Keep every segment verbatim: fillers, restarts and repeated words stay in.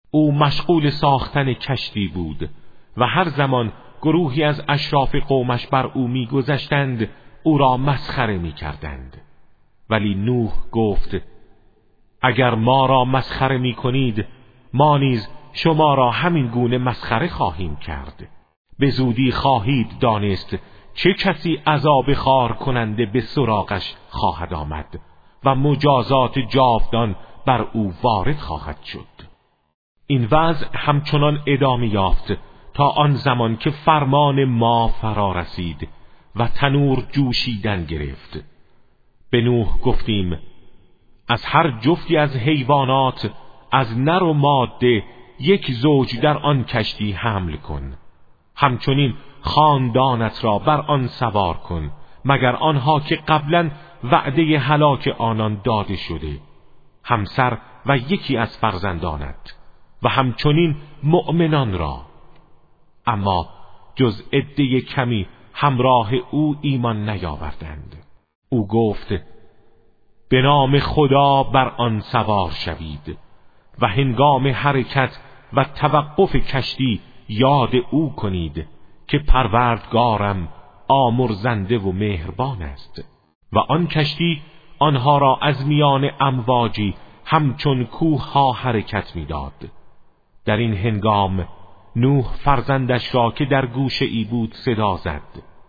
او مشغول ساختن کشتی بود و هر زمان گروهی از اشراف قومش بر او می‌گذشتند او را مسخره می‌کردند. ولی نوح گفت: اگر ما را مسخره می‌کنید، ما نیز شما را همین گونه مسخره خواهیم کرد. به زودی خواهید دانست چه کسی عذاب خار کننده به سراغش خواهد آمد و مجازات جاودان بر او وارد خواهد شد. این وضع همچنان ادامه یافت تا آن زمان که فرمان ما فرا رسید و تنور جوشیدن گرفت. به نوح گفتیم: از هر جفتی از حیوانات، از نر و ماده، یک زوج در آن کشتی حمل کن. همچنین خاندانت را بر آن سوار کن، مگر آنها که قبلا وعده هلاک آنان داده شده، همسر و یکی از فرزندانت و همچنین مؤمنان را. اما جز عده کمی همراه او ایمان نیاوردند. او گفت: به نام خدا بر آن سوار شوید و هنگام حرکت و توقف کشتی یاد او کنید که پروردگارم آمرزنده و مهربان است. و آن کشتی آنها را از میان امواجی همچون کوه ها حرکت میداد. در این هنگام نوح فرزندش را که در گوشه ای بود صدا زد: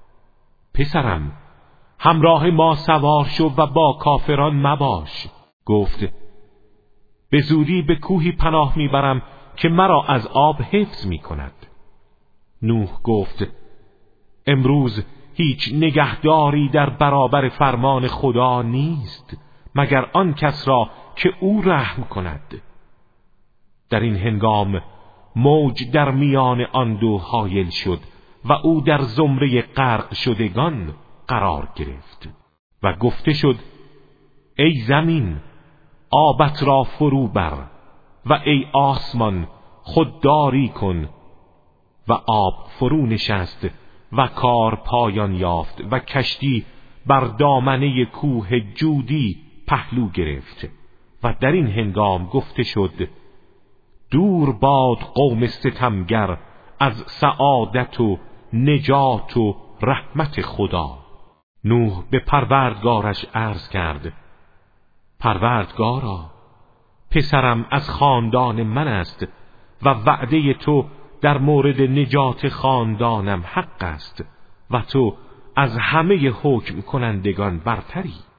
پسرم، همراه ما سوار شو و با کافران مباش. گفت: به زودی به کوهی پناه میبرم که مرا از آب حفظ میکند. نوح گفت: امروز هیچ نگهداری در برابر فرمان خدا نیست مگر آن کس را که او رحم کند. در این هنگام موج در میان آن دو حایل شد و او در زمره غرق شدگان قرار گرفت و گفته شد: ای زمین، آبت را فرو بر، و ای آسمان، خودداری کن. و آب فرو نشست و کار پایان یافت و کشتی بر دامنه کوه جودی پهلو گرفت. و در این هنگام گفته شد: دور باد قوم ستمگر از سعادت و نجات و رحمت خدا. نوح به پروردگارش عرض کرد: پروردگارا، پسرم از خاندان من است و وعده تو در مورد نجات خاندانم حق است و تو از همه حکم کنندگان برتری.